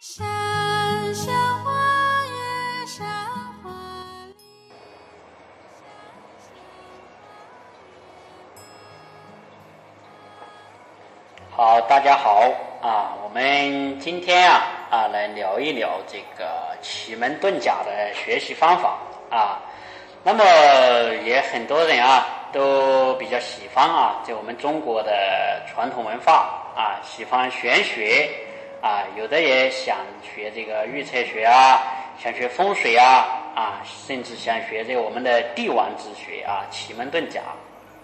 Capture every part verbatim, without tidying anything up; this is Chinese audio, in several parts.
山山花月山花里。 好，大家好啊，我们今天啊啊来聊一聊这个奇门遁甲的学习方法啊。那么也很多人啊都比较喜欢啊，就我们中国的传统文化啊，喜欢玄学啊，有的也想学这个预测学啊，想学风水啊啊，甚至想学这个我们的帝王之学啊，奇门遁甲。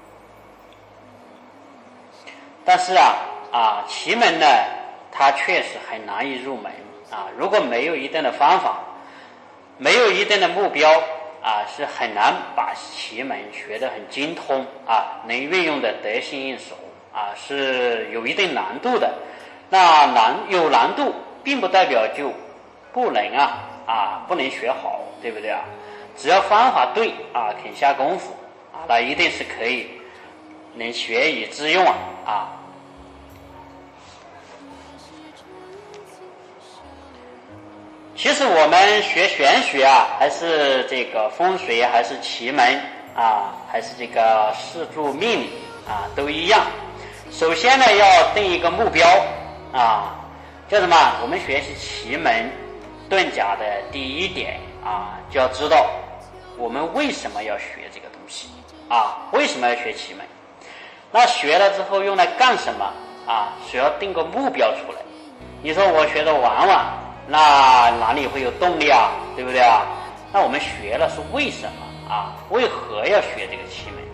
但是啊啊，奇门呢，它确实很难以入门啊。如果没有一定的方法，没有一定的目标啊，是很难把奇门学得很精通啊，能运用的得心应手啊，是有一定难度的。那难有难度，并不代表就不能啊啊不能学好，对不对啊？只要方法对啊，肯下功夫啊，那一定是可以能学以致用啊啊。其实我们学玄学啊，还是这个风水，还是奇门啊，还是这个四柱命理啊，都一样。首先呢，要定一个目标啊，叫什么？我们学习奇门遁甲的第一点啊，就要知道我们为什么要学这个东西啊？为什么要学奇门？那学了之后用来干什么啊？需要定个目标出来。你说我学的玩玩，那哪里会有动力啊？对不对啊？那我们学了是为什么啊？为何要学这个奇门？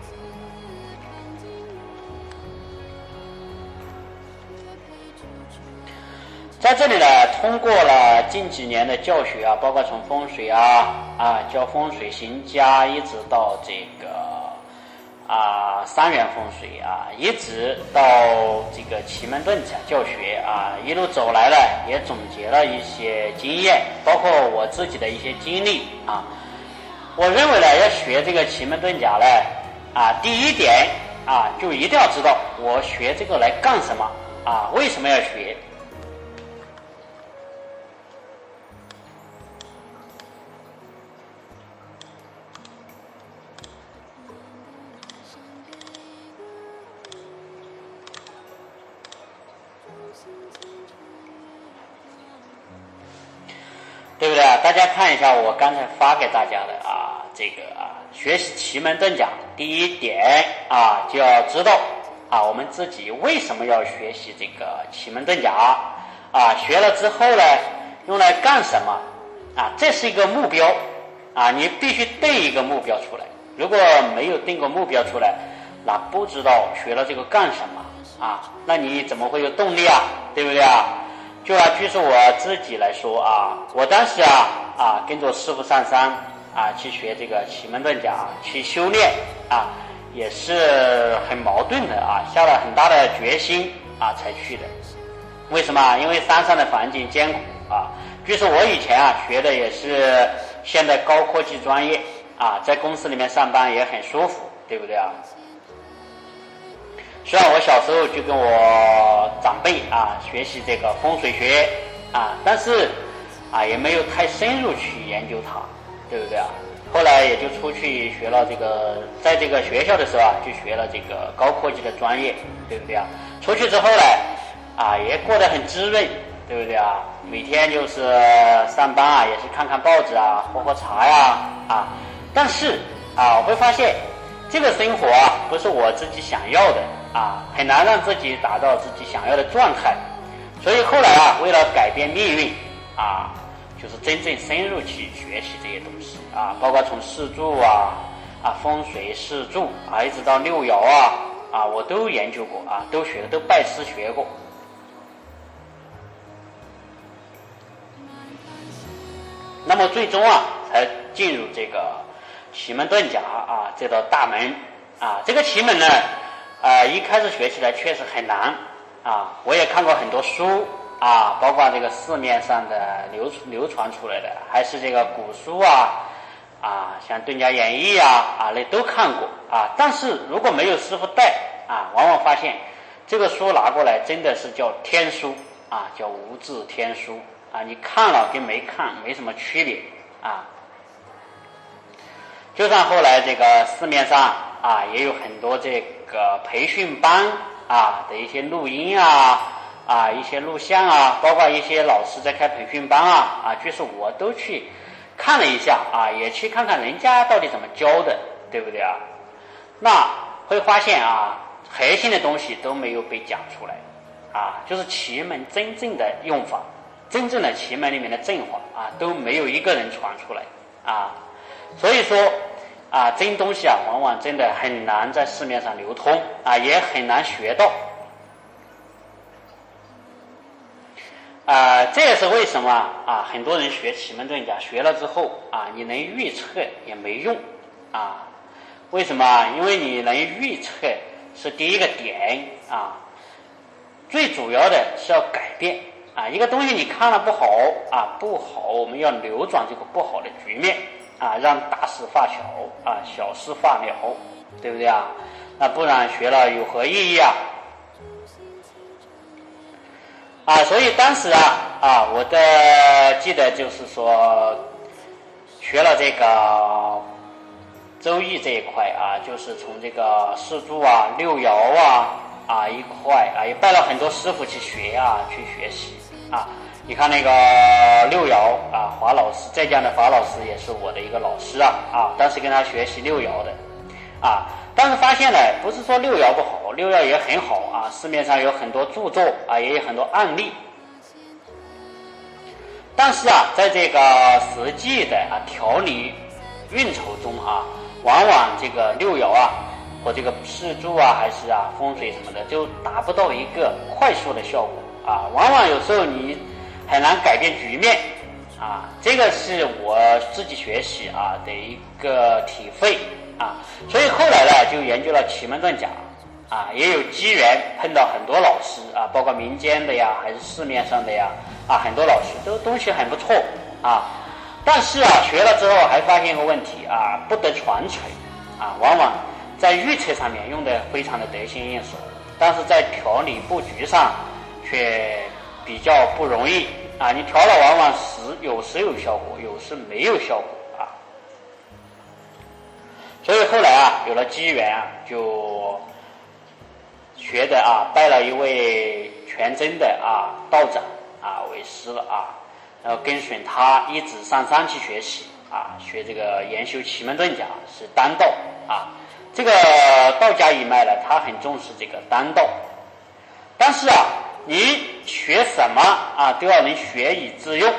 在这里呢，通过了近几年的教学啊，包括从风水啊啊教风水行家，一直到这个啊三元风水啊，一直到这个奇门遁甲教学啊，一路走来了，也总结了一些经验，包括我自己的一些经历啊。我认为呢，要学这个奇门遁甲呢啊，第一点啊，就一定要知道我学这个来干什么啊？为什么要学？对不对啊？大家看一下我刚才发给大家的啊，这个啊，学习奇门遁甲第一点啊，就要知道啊，我们自己为什么要学习这个奇门遁甲啊？学了之后呢，用来干什么啊？这是一个目标啊，你必须定一个目标出来。如果没有定个目标出来，那不知道学了这个干什么啊？那你怎么会有动力啊？对不对啊？就啊，据说我自己来说啊，我当时啊啊跟着师傅上山啊去学这个奇门遁甲，去修炼啊，也是很矛盾的啊，下了很大的决心啊才去的。为什么？因为山上的环境艰苦啊。据说我以前啊学的也是现代高科技专业啊，在公司里面上班也很舒服，对不对啊？虽然我小时候就跟我长辈啊学习这个风水学啊，但是啊也没有太深入去研究它，对不对啊？后来也就出去学了这个，在这个学校的时候啊，就学了这个高科技的专业，对不对啊？出去之后呢，啊也过得很滋润，对不对啊？每天就是上班啊，也是看看报纸啊，喝喝茶呀啊。但是啊，我会发现这个生活啊，不是我自己想要的。啊，很难让自己达到自己想要的状态，所以后来啊，为了改变命运啊，就是真正深入去学习这些东西啊，包括从四柱啊啊风水四柱啊，一直到六爻啊啊，我都研究过啊，都学都拜师学过。那么最终啊，才进入这个奇门遁甲啊这道大门啊，这个奇门呢。啊、呃，一开始学起来确实很难啊！我也看过很多书啊，包括这个市面上的流流传出来的，还是这个古书啊啊，像《遁甲演义》啊啊，那都看过啊。但是如果没有师傅带啊，往往发现这个书拿过来真的是叫天书啊，叫无字天书啊，你看了跟没看没什么区别啊。就算后来这个市面上啊也有很多这个培训班啊的一些录音啊啊一些录像啊，包括一些老师在开培训班啊啊，就是我都去看了一下啊，也去看看人家到底怎么教的，对不对啊？那会发现啊，核心的东西都没有被讲出来啊，就是奇门真正的用法，真正的奇门里面的正法啊，都没有一个人传出来啊。所以说啊，真东西啊，往往真的很难在市面上流通啊，也很难学到啊。这也是为什么啊，很多人学奇门遁甲学了之后啊，你能预测也没用啊。为什么？因为你能预测是第一个点啊，最主要的是要改变啊。一个东西你看了不好啊，不好，我们要扭转这个不好的局面啊，让大事化小啊，小事化了，对不对啊？那不然学了有何意义啊？啊，所以当时啊啊，我的记得就是说，学了这个周易这一块啊，就是从这个四柱啊、六爻啊啊一块啊，也拜了很多师傅去学啊，去学习啊。你看那个六爻啊，华老师，浙江的华老师也是我的一个老师啊啊，当时跟他学习六爻的啊，但是发现呢，不是说六爻不好，六爻也很好啊，市面上有很多著作啊，也有很多案例。但是啊，在这个实际的啊调理运筹中啊，往往这个六爻啊或这个四柱啊，还是啊风水什么的，就达不到一个快速的效果啊，往往有时候你很难改变局面啊，这个是我自己学习啊的一个体会啊，所以后来呢就研究了奇门遁甲啊，也有机缘碰到很多老师啊，包括民间的呀，还是市面上的呀啊，很多老师都东西很不错啊，但是啊学了之后还发现一个问题啊，不得传承啊，往往在预测上面用的非常的得心应手，但是在调理布局上却比较不容易啊，你调了往往时有时有效果，有时没有效果啊。所以后来啊，有了机缘啊，就学的啊，拜了一位全真的啊道长啊为师了啊，然后跟随他一直上山去学习啊，学这个研修奇门遁甲是丹道啊。这个道家一脉呢，他很重视这个丹道，但是啊，你学什么啊，都要能学以致用。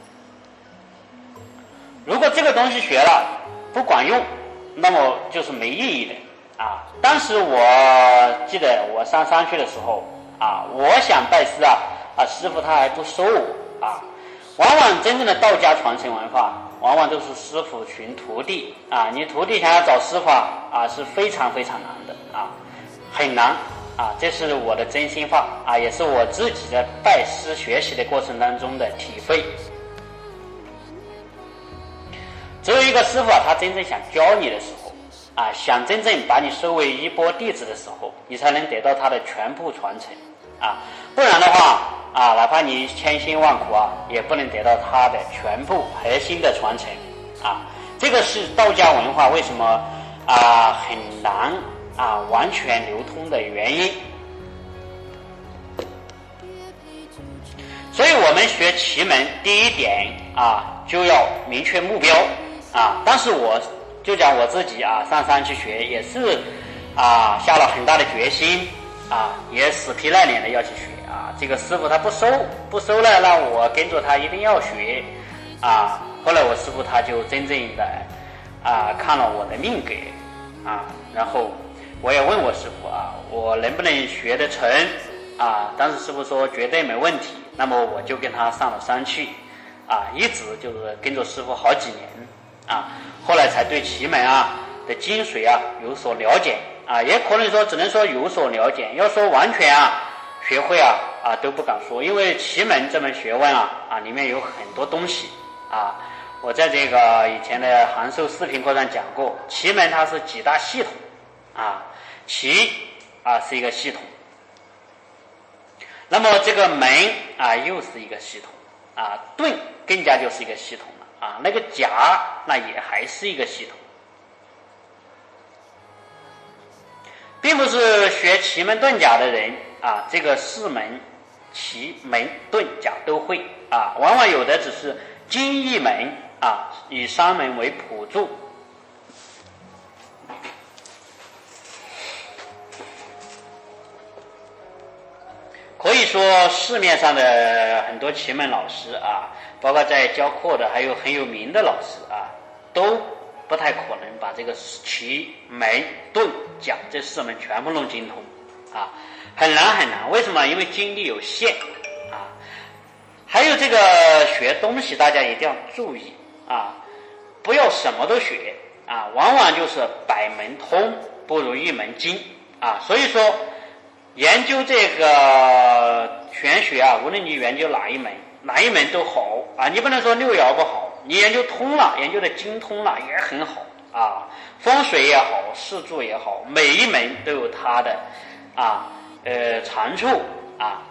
如果这个东西学了不管用，那么就是没意义的啊。当时我记得我上山去的时候啊，我想拜师啊，啊师傅他还不收我啊。往往真正的道家传承文化，往往都是师傅寻徒弟啊，你徒弟想要找师傅啊是非常非常难的啊，很难啊，这是我的真心话啊，也是我自己在拜师学习的过程当中的体会。只有一个师傅啊，他真正想教你的时候啊，想真正把你收为衣钵弟子的时候，你才能得到他的全部传承啊，不然的话啊，哪怕你千辛万苦啊，也不能得到它的全部核心的传承啊。这个是道家文化为什么啊很难啊完全流通的原因。所以我们学奇门，第一点啊就要明确目标啊。当时我就讲我自己啊上山去学，也是啊下了很大的决心啊，也死皮赖脸的要去学。啊，这个师傅他不收，不收了，那我跟着他一定要学啊。后来我师傅他就真正的啊看了我的命格啊，然后我也问我师傅啊，我能不能学得成啊？当时师傅说绝对没问题，那么我就跟他上了山去啊，一直就是跟着师傅好几年啊，后来才对奇门啊的精髓啊有所了解啊，也可能说只能说有所了解，要说完全啊学会啊啊都不敢说，因为奇门这门学问啊啊里面有很多东西啊。我在这个以前的函授视频课上讲过，奇门它是几大系统啊，奇啊是一个系统，那么这个门啊又是一个系统啊，遁更加就是一个系统了啊，那个甲那也还是一个系统，并不是学奇门遁甲的人啊，这个四门奇门遁甲都会啊，往往有的只是精一门啊，以三门为辅助。可以说市面上的很多奇门老师啊，包括在教课的还有很有名的老师啊，都不太可能把这个奇门遁甲这四门全部弄精通啊，很难很难。为什么？因为精力有限啊。还有这个学东西大家一定要注意啊，不要什么都学啊，往往就是百门通不如一门精啊。所以说研究这个玄学啊，无论你研究哪一门哪一门都好啊，你不能说六爻不好，你研究通了，研究的精通了也很好啊，风水也好，四柱也好，每一门都有它的啊呃长处啊。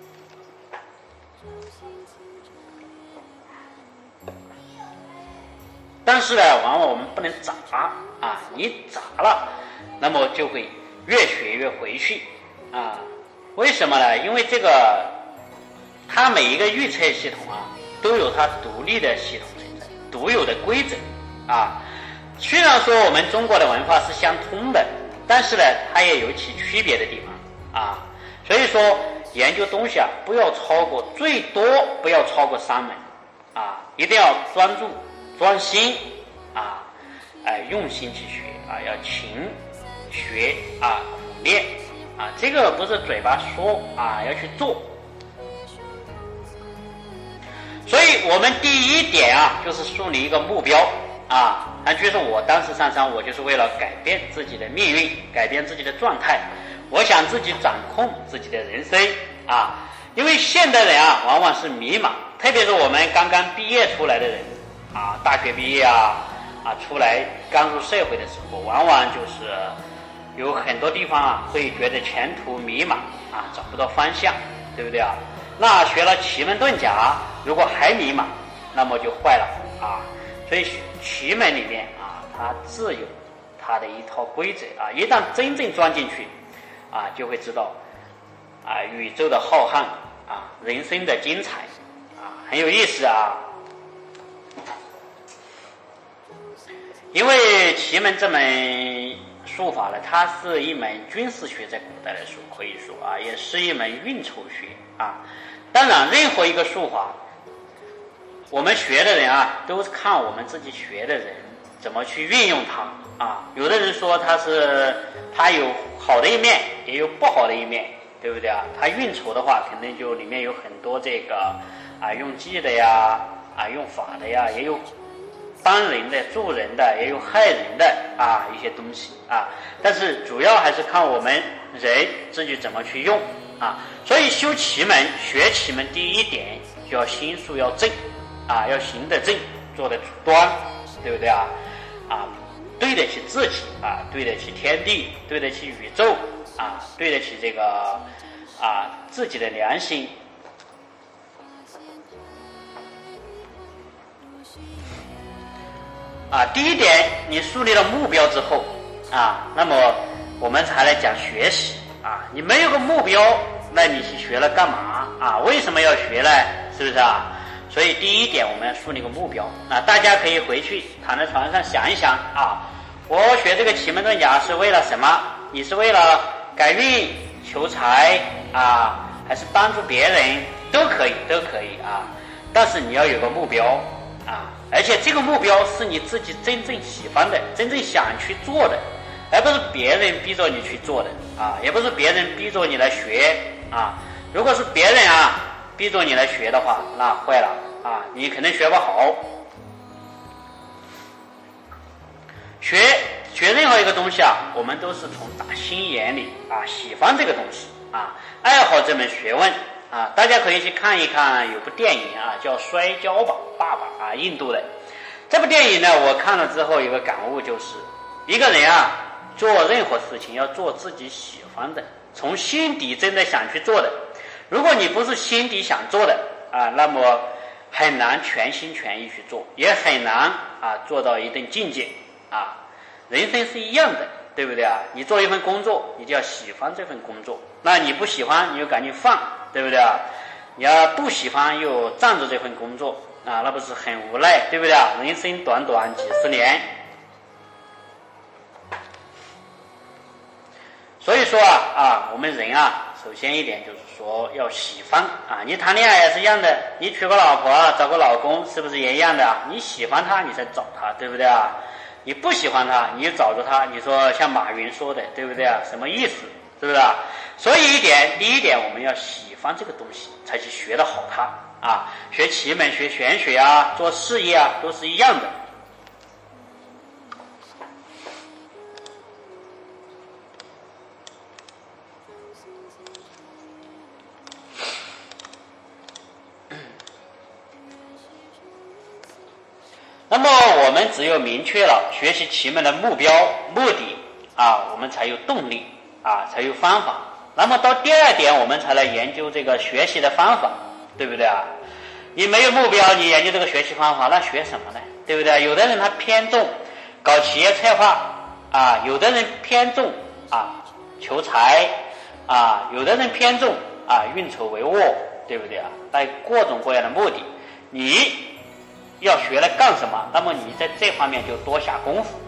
但是呢，往往我们不能杂啊，你杂了，那么就会越学越回去啊。为什么呢？因为这个它每一个预测系统啊，都有它独立的系统存在，独有的规则啊。虽然说我们中国的文化是相通的，但是呢，它也有其区别的地方啊。所以说研究东西啊，不要超过，最多不要超过三门啊，一定要专注专心啊，哎，用心去学啊，要勤学啊，苦练啊，这个不是嘴巴说啊，要去做。所以我们第一点啊，就是树立一个目标啊。那就是我当时上山，我就是为了改变自己的命运，改变自己的状态，我想自己掌控自己的人生啊。因为现代人啊，往往是迷茫，特别是我们刚刚毕业出来的人啊，大学毕业啊啊出来刚入社会的时候，往往就是有很多地方啊会觉得前途迷茫啊，找不到方向，对不对啊？那学了奇门遁甲，如果还迷茫，那么就坏了啊。所以奇门里面啊，它自有它的一套规则啊，一旦真正钻进去啊，就会知道啊宇宙的浩瀚啊，人生的精彩啊，很有意思啊。因为奇门这门术法呢，它是一门军事学，在古代来说可以说啊，也是一门运筹学啊。当然，任何一个术法，我们学的人啊，都是看我们自己学的人怎么去运用它啊。有的人说它是它有好的一面，也有不好的一面，对不对啊？它运筹的话，肯定就里面有很多这个啊用计的呀，啊用法的呀，也有帮人的、助人的，也有害人的啊一些东西啊。但是主要还是看我们人自己怎么去用啊。所以修奇门、学奇门，第一点就要心术要正啊，要行得正，做得端，对不对啊？啊，对得起自己啊，对得起天地，对得起宇宙啊，对得起这个啊自己的良心。啊，第一点，你树立了目标之后啊，那么我们才来讲学习啊。你没有个目标，那你去学了干嘛啊？为什么要学呢？是不是啊？所以第一点，我们要树立个目标啊。大家可以回去躺在床上想一想啊，我学这个奇门遁甲是为了什么？你是为了改运、求财啊，还是帮助别人？都可以，都可以啊。但是你要有个目标啊，而且这个目标是你自己真正喜欢的，真正想去做的，而不是别人逼着你去做的啊，也不是别人逼着你来学啊。如果是别人啊逼着你来学的话，那坏了啊，你可能学不好。学学任何一个东西啊，我们都是从打心眼里啊喜欢这个东西啊，爱好这门学问啊。大家可以去看一看，有部电影啊叫《摔跤吧，爸爸》啊，印度的。这部电影呢，我看了之后有个感悟，就是一个人啊做任何事情要做自己喜欢的，从心底真的想去做的。如果你不是心底想做的啊，那么很难全心全意去做，也很难啊做到一定境界啊。人生是一样的，对不对啊？你做一份工作，你就要喜欢这份工作，那你不喜欢，你就赶紧放，对不对啊？你要不喜欢又仗着这份工作啊，那不是很无奈，对不对啊？人生短短几十年，所以说啊啊，我们人啊，首先一点就是说要喜欢啊。你谈恋爱也是一样的，你娶个老婆啊，找个老公，是不是也一样的啊？你喜欢他，你才找他，对不对啊？你不喜欢他，你就找着他，你说像马云说的，对不对啊？什么意思？是不是啊？所以一点，第一点，我们要喜欢这个东西，才去学得好它啊。学奇门、学玄学啊，做事业啊，都是一样的。那么我们只有明确了学习奇门的目标目的啊，我们才有动力啊，才有方法。那么到第二点，我们才来研究这个学习的方法，对不对啊？你没有目标，你研究这个学习方法，那学什么呢？对不对？有的人他偏重搞企业策划啊，有的人偏重啊求财啊，有的人偏重啊运筹帷幄，对不对啊？带各种各样的目的，你要学来干什么？那么你在这方面就多下功夫。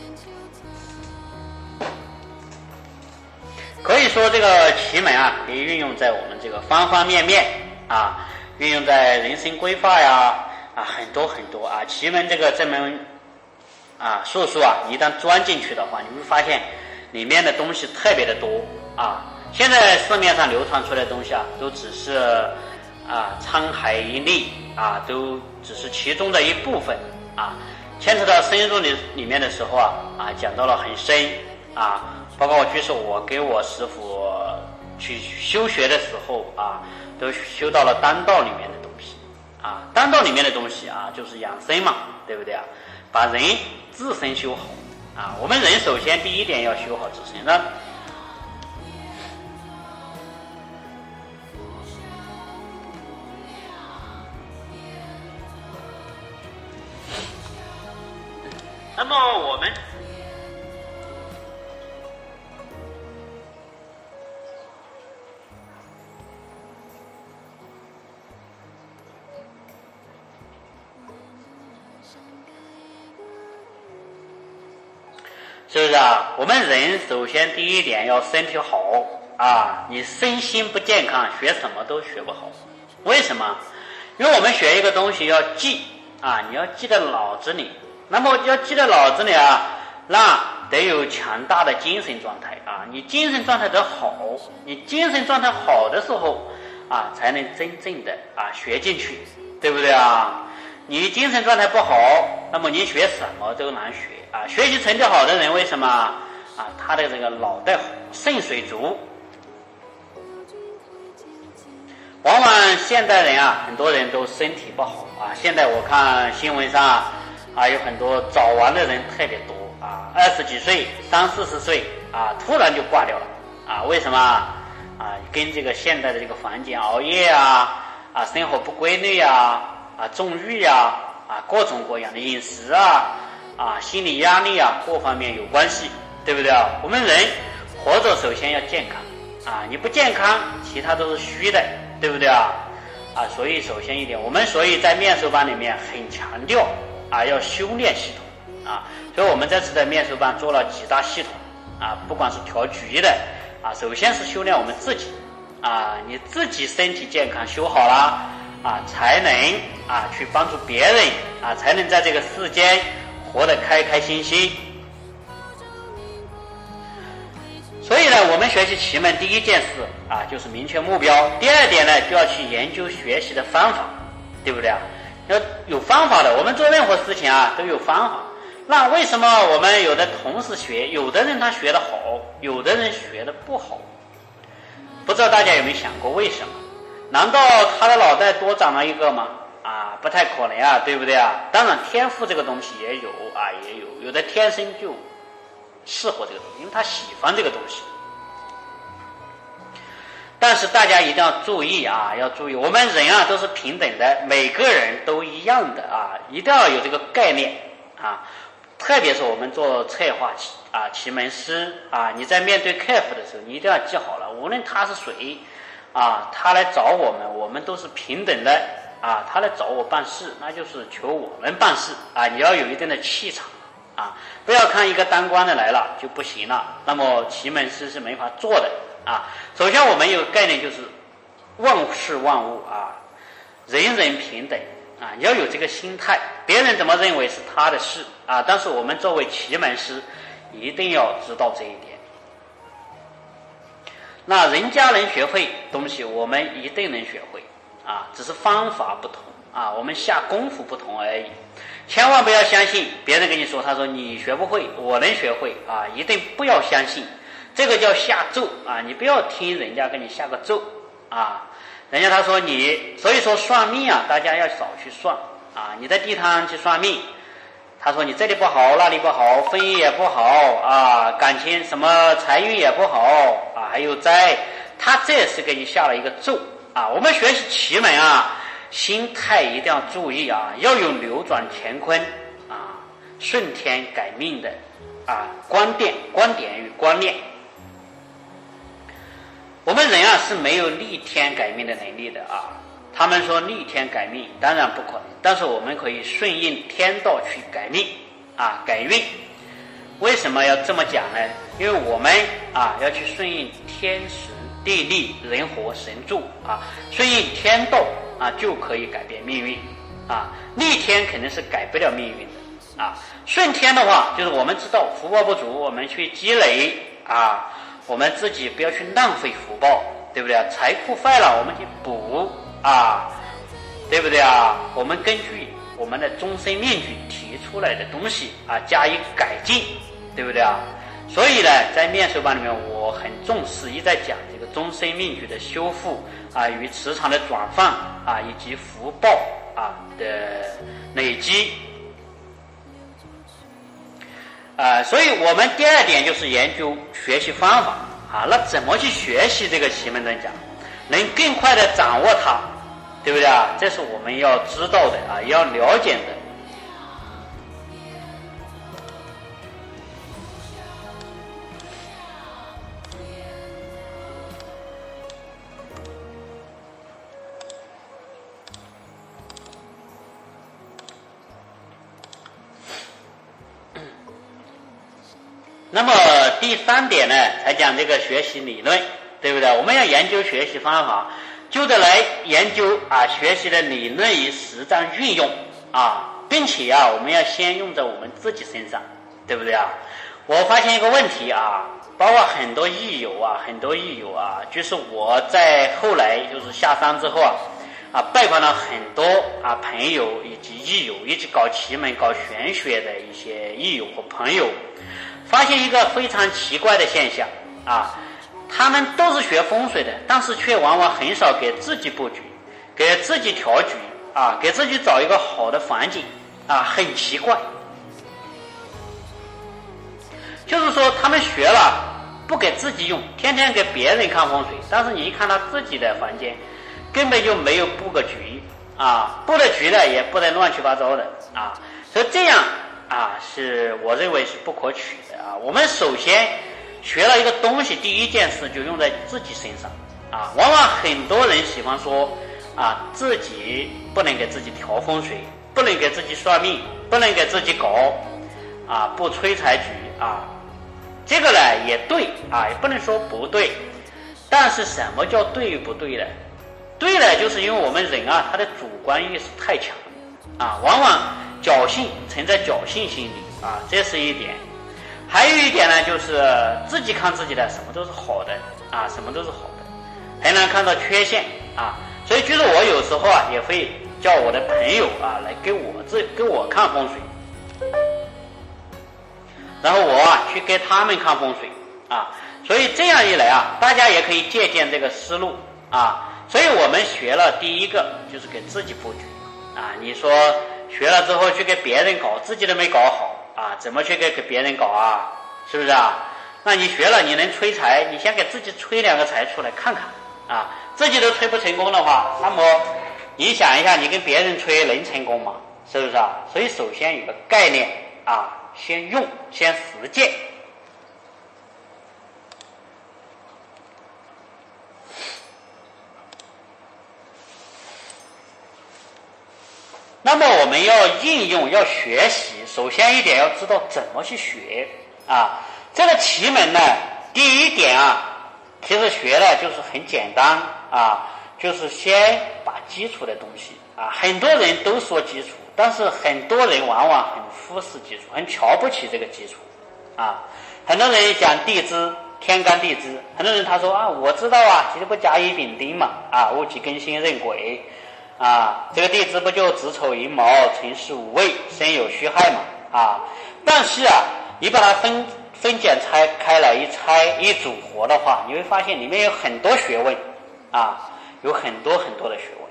可以说这个奇门啊，可以运用在我们这个方方面面啊，运用在人生规划呀啊很多很多啊。奇门这个这门啊术数啊，一旦钻进去的话，你会发现里面的东西特别的多啊。现在市面上流传出来的东西啊，都只是啊沧海一粟啊，都只是其中的一部分啊。牵扯到深入里里面的时候啊啊，讲到了很深啊。包括就是我给我师傅去修学的时候啊，都修到了丹道里面的东西啊。丹道里面的东西啊，就是养生嘛，对不对啊？把人自身修好啊。我们人首先第一点要修好自身。那那么我们是不是啊？我们人首先第一点要身体好啊，你身心不健康，学什么都学不好。为什么？因为我们学一个东西要记啊，你要记在脑子里。那么要记在脑子里啊，那得有强大的精神状态啊。你精神状态得好，你精神状态好的时候啊，才能真正的啊学进去，对不对啊？你精神状态不好，那么你学什么都难学啊。学习成绩好的人为什么啊？他的这个脑袋肾水足。往往现代人啊，很多人都身体不好啊。现在我看新闻上啊，啊有很多早亡的人特别多啊，二十几岁、三四十岁啊，突然就挂掉了啊。为什么啊？跟这个现代的这个环境，熬夜啊，啊生活不规律啊。啊，纵欲啊，啊，各种各样的饮食啊，啊，心理压力啊，各方面有关系，对不对啊？我们人活着首先要健康啊，你不健康，其他都是虚的，对不对啊？啊，所以首先一点，我们所以在面授班里面很强调啊，要修炼系统啊，所以我们这次的面授班做了几大系统啊，不管是调局的啊，首先是修炼我们自己啊，你自己身体健康修好了。啊，才能啊去帮助别人啊，才能在这个世间活得开开心心。所以呢，我们学习奇门第一件事啊，就是明确目标。第二点呢，就要去研究学习的方法，对不对啊？要有方法的，我们做任何事情啊都有方法。那为什么我们有的同时学，有的人他学得好，有的人学得不好？不知道大家有没有想过为什么？难道他的脑袋多长了一个吗？啊，不太可能啊，对不对啊？当然天赋这个东西也有啊，也有，有的天生就适合这个东西，因为他喜欢这个东西。 但是大家一定要注意啊，要注意，我们人啊都是平等的，每个人都一样的啊，一定要有这个概念啊。特别是我们做策划啊、奇门师啊，你在面对客户的时候，你一定要记好了，无论他是谁啊，他来找我们，我们都是平等的啊。他来找我办事，那就是求我们办事啊。你要有一定的气场啊，不要看一个当官的来了就不行了，那么奇门师是没法做的啊。首先我们有个概念就是万事万物啊，人人平等啊，你要有这个心态，别人怎么认为是他的事啊，但是我们作为奇门师一定要知道这一点。那人家能学会东西，我们一定能学会啊，只是方法不同啊，我们下功夫不同而已。千万不要相信别人跟你说，他说你学不会，我能学会啊，一定不要相信，这个叫下咒啊，你不要听人家跟你下个咒啊。人家他说你，所以说算命啊，大家要少去算啊。你在地摊去算命，他说你这里不好，那里不好，婚姻也不好啊，感情什么财运也不好啊，还有灾，他这是给你下了一个咒啊。我们学习奇门啊，心态一定要注意啊，要有扭转乾坤啊，顺天改命的啊观点、观点与观念。我们人啊是没有逆天改命的能力的啊。他们说逆天改命当然不可能，但是我们可以顺应天道去改命啊，改运。为什么要这么讲呢？因为我们啊要去顺应天时地利人和神助啊，顺应天道啊就可以改变命运啊。逆天肯定是改不了命运的啊。顺天的话，就是我们知道福报不足，我们去积累啊。我们自己不要去浪费福报，对不对啊？财库坏了，我们去补啊，对不对啊？我们根据我们的终身命局提出来的东西啊，加以改进，对不对啊？所以呢，在面授班里面，我很重视，一再讲这个终身命局的修复啊，与磁场的转换啊，以及福报啊的累积。呃，所以我们第二点就是研究学习方法啊，那怎么去学习这个奇门遁甲，能更快的掌握它，对不对啊？这是我们要知道的啊，要了解的。那么第三点呢，才讲这个学习理论，对不对？我们要研究学习方法，就得来研究啊学习的理论与实战运用啊，并且啊我们要先用在我们自己身上，对不对啊？我发现一个问题啊，包括很多益友啊，很多益友啊，就是我在后来就是下山之后啊，啊拜访了很多啊朋友以及益友，一起搞奇门、搞玄学的一些益友和朋友。发现一个非常奇怪的现象啊，他们都是学风水的，但是却往往很少给自己布局，给自己调局啊，给自己找一个好的环境啊，很奇怪。就是说他们学了不给自己用，天天给别人看风水，但是你一看他自己的房间根本就没有布个局啊，布的局呢也布得乱七八糟的啊，所以这样啊，是我认为是不可取的啊。我们首先学了一个东西，第一件事就用在自己身上啊。往往很多人喜欢说啊，自己不能给自己调风水，不能给自己算命，不能给自己搞啊不催财局啊。这个呢也对啊，也不能说不对。但是什么叫对与不对呢？对呢，就是因为我们人啊，他的主观意识太强啊，往往侥幸存在侥幸心理啊，这是一点。还有一点呢，就是自己看自己的什么都是好的啊，什么都是好的，很难看到缺陷啊。所以就是我有时候啊，也会叫我的朋友啊来给我这给我看风水，然后我啊去给他们看风水啊。所以这样一来啊，大家也可以借鉴这个思路啊。所以我们学了第一个就是给自己布局啊。你说学了之后去给别人搞，自己都没搞好啊，怎么去给给别人搞啊？是不是啊？那你学了，你能催财，你先给自己催两个财出来看看啊，自己都吹不成功的话，那么你想一下，你跟别人吹能成功吗？是不是啊？所以首先有个概念啊，先用，先实践。那么我们要应用，要学习，首先一点要知道怎么去学啊。这个奇门呢，第一点啊，其实学的就是很简单啊，就是先把基础的东西啊，很多人都说基础，但是很多人往往很忽视基础，很瞧不起这个基础啊。很多人讲地支，天干地支，很多人他说啊，我知道啊，其实不甲乙丙丁嘛，啊，戊己庚辛壬癸。啊，这个地支不就子丑寅卯辰巳午未申酉戌亥嘛？啊，但是啊，你把它分分解拆开来一拆一组合的话，你会发现里面有很多学问啊，有很多很多的学问。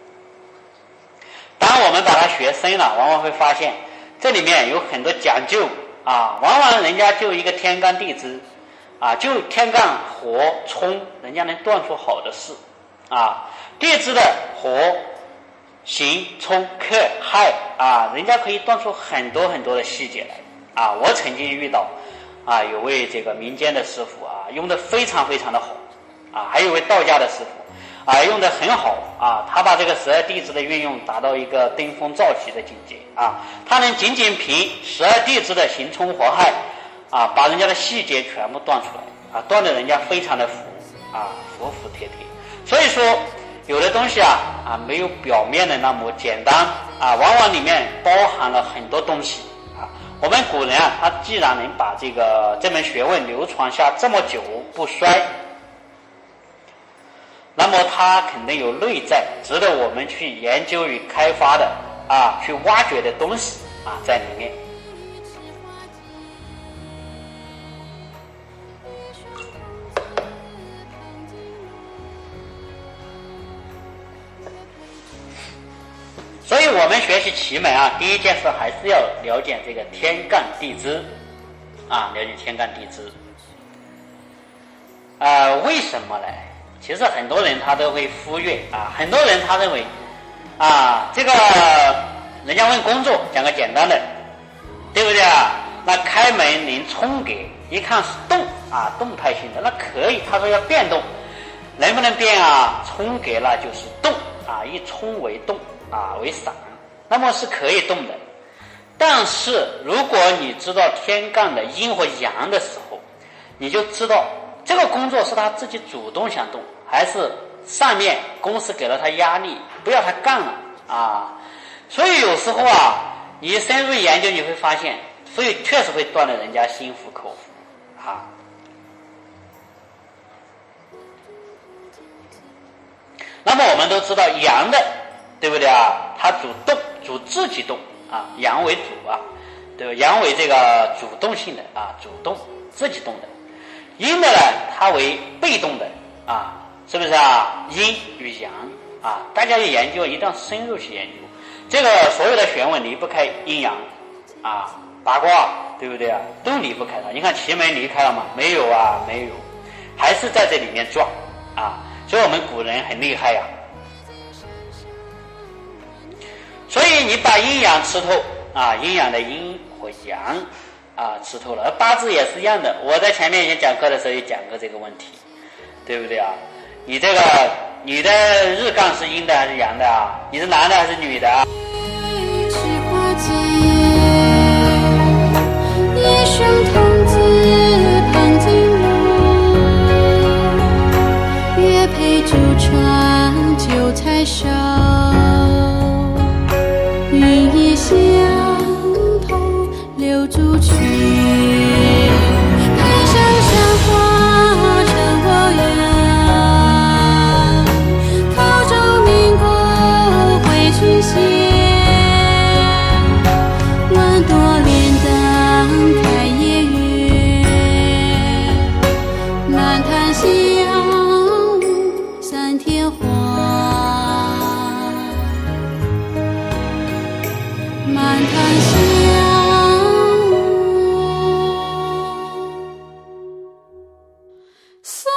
当我们把它学深了，往往会发现这里面有很多讲究啊，往往人家就一个天干地支啊，就天干火冲，人家能断出好的事啊，地支的火。刑冲克害啊，人家可以断出很多很多的细节来啊！我曾经遇到啊，有位这个民间的师傅啊，用的非常非常的好啊，还有位道家的师傅啊，用的很好啊，他把这个十二地支的运用达到一个登峰造极的境界啊，他能仅仅凭十二地支的刑冲火害啊，把人家的细节全部断出来啊，断得人家非常的服啊，服服帖帖。所以说。有的东西啊啊没有表面的那么简单啊，往往里面包含了很多东西啊。我们古人啊，他既然能把这个这门学问流传下这么久不衰，那么他肯定有内在值得我们去研究与开发的啊，去挖掘的东西啊在里面。所以我们学习奇门啊，第一件事还是要了解这个天干地支啊，了解天干地支。啊、呃，为什么呢？其实很多人他都会忽略啊，很多人他认为啊，这个人家问工作，讲个简单的，对不对啊？那开门能冲格，一看是动啊，动态性的，那可以。他说要变动，能不能变啊？冲格那就是动啊，一冲为动。啊，为散，那么是可以动的。但是如果你知道天干的阴和阳的时候，你就知道这个工作是他自己主动想动，还是上面公司给了他压力，不要他干了啊。所以有时候啊，你深入研究，你会发现，所以确实会断了人家心服口服啊。那么我们都知道阳的。对不对啊？它主动，主自己动啊，阳为主啊，对吧？阳为这个主动性的啊，主动自己动的。阴的呢，它为被动的啊，是不是啊？阴与阳啊，大家要研究，一定要深入去研究。这个所有的学问离不开阴阳啊，八卦，对不对啊？都离不开它。你看奇门离开了吗？没有啊，没有，还是在这里面转啊。所以我们古人很厉害呀、啊。所以你把阴阳吃透啊，阴阳的阴和阳啊吃透了，而八字也是一样的。我在前面也讲课的时候也讲过这个问题，对不对啊？你这个你的日干是阴的还是阳的啊？你是男的还是女的啊？ 是花季，一生童子盼金炉，月配珠船酒菜烧。云衣相投留住去，天上山花成我愿，考州民国回群仙，万朵莲灯开夜月，满潭香雾散天花，满潭香雾散